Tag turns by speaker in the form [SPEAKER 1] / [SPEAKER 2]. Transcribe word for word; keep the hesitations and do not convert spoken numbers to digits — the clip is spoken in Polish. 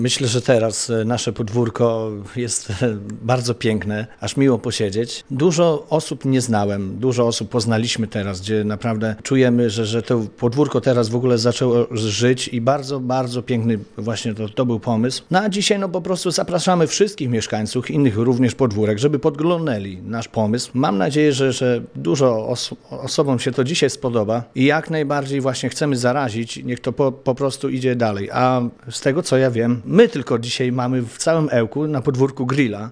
[SPEAKER 1] Myślę, że teraz nasze podwórko jest bardzo piękne, aż miło posiedzieć. Dużo osób nie znałem, dużo osób poznaliśmy teraz, gdzie naprawdę czujemy, że, że to podwórko teraz w ogóle zaczęło żyć i bardzo, bardzo piękny właśnie to, to był pomysł. No a dzisiaj no po prostu zapraszamy wszystkich mieszkańców, innych również podwórek, żeby podglądnęli nasz pomysł. Mam nadzieję, że, że dużo os osobom się to dzisiaj spodoba i jak najbardziej właśnie chcemy zarazić, niech to po, po prostu idzie dalej. A z tego co ja wiem, my tylko dzisiaj mamy w całym Ełku na podwórku grilla.